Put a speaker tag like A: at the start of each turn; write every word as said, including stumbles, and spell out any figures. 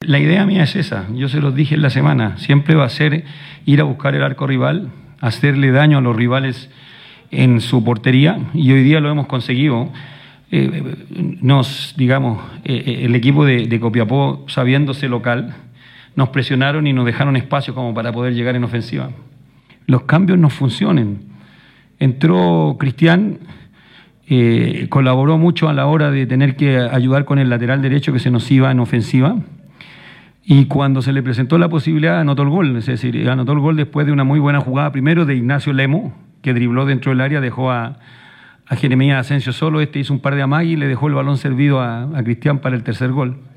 A: La idea mía es esa, yo se los dije en la semana, siempre va a ser ir a buscar el arco rival, hacerle daño a los rivales en su portería, y hoy día lo hemos conseguido. Eh, nos, digamos, eh, el equipo de, de Copiapó, sabiéndose local, nos presionaron y nos dejaron espacio como para poder llegar en ofensiva. Los cambios no funcionan. Entró Cristian, eh, colaboró mucho a la hora de tener que ayudar con el lateral derecho que se nos iba en ofensiva, y cuando se le presentó la posibilidad anotó el gol, es decir, anotó el gol después de una muy buena jugada primero de Ignacio Lemo, que dribló dentro del área, dejó a, a Jeremías Asensio solo, este hizo un par de amagues y le dejó el balón servido a, a Cristian para el tercer gol.